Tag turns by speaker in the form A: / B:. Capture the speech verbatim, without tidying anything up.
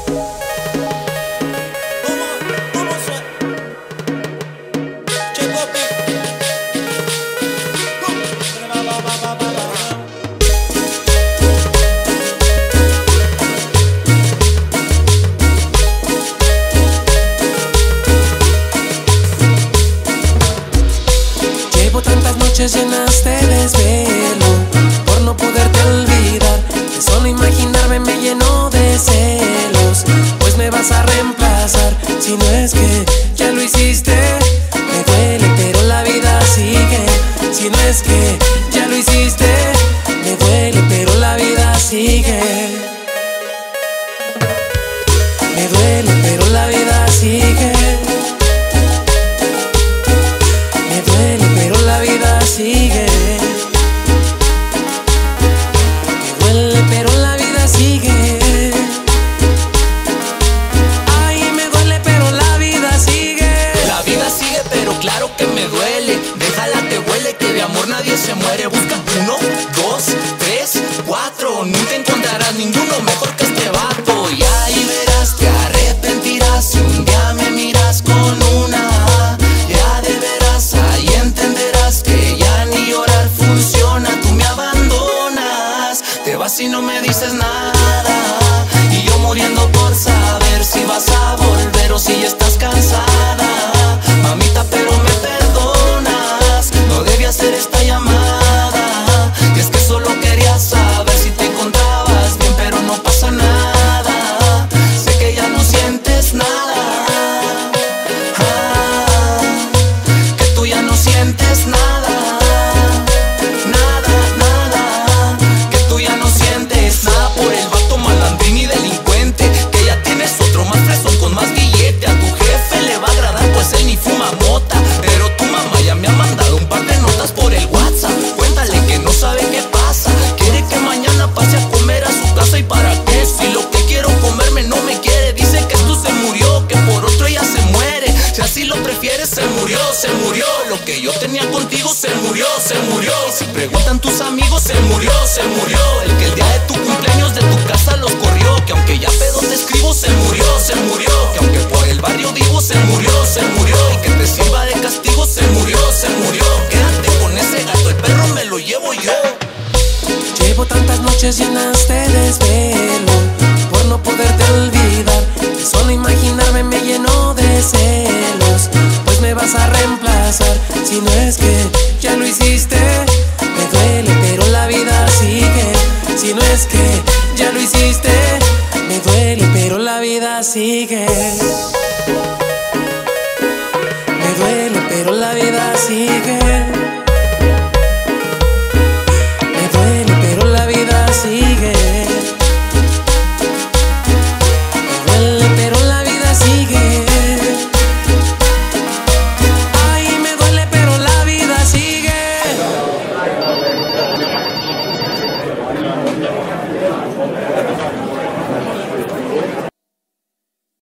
A: Llevo tantas noches llenas de desvelo por no poderte olvidar. De solo imaginarme me lleno de celos, pues me vas a reemplazar. Si no es que ya lo hiciste, me duele pero la vida sigue. Si no es que ya lo hiciste, me duele pero la vida sigue. Me duele pero la vida sigue. Me duele pero la vida sigue. Me duele pero la vida sigue. Ay, me duele pero la vida sigue.
B: La vida sigue pero claro que me duele. Déjala que huele, que de amor nadie se muere. Busca uno, dos, tres, cuatro. Nunca encontrarás ninguno mejor que este vato. Y ahí verás, te arrepentirás si un día me miras con una. Ya de veras, ahí entenderás que ya ni llorar funciona. Tú me abandonas, te vas y no me dices nada. Y yo muriendo por saber si vas a volver o si ya estás cansada. Mamita, pero me perdonas, no debía hacer esta llamada. Y es que solo quería saber si te encontrabas bien, pero no pasa nada. Sé que ya no sientes nada. Ah, que tú ya no sientes nada. Nada, nada. Que tú ya no sientes nada por el vato malandrín y delincuente. Que ya tienes otro más fresón con más billete. A tu jefe le va a agradar pues él ni fuma mota. Pero tu mamá ya me ha mandado un par de notas por el WhatsApp. Cuéntale que no sabe qué pasa. Quiere que mañana pase a comer a su casa. ¿Y para qué? Si lo que quiero comerme no me quiere. Dice que esto se murió, que por otro ella se muere. Si así lo prefieres, se murió, se murió. Lo que yo tenía contigo se murió, se murió. Y si preguntan tus amigos, se murió, se murió. El que el día de tu cumpleaños de tu casa los corrió. Que aunque ya pedo te escribo, se murió, se murió. Que aunque por el barrio vivo, se murió, se murió. Y que te sirva de castigo, se murió, se murió. Quédate con ese gato, el perro me lo llevo yo.
A: Llevo tantas noches llenas de desvelo por no poderte olvidar. De solo imaginarme me lleno de celos, pues me vas a reemplazar. Si no es que ya lo hiciste, me duele pero la vida sigue. Si no es que ya lo hiciste, me duele pero la vida sigue. Me duele pero la vida sigue.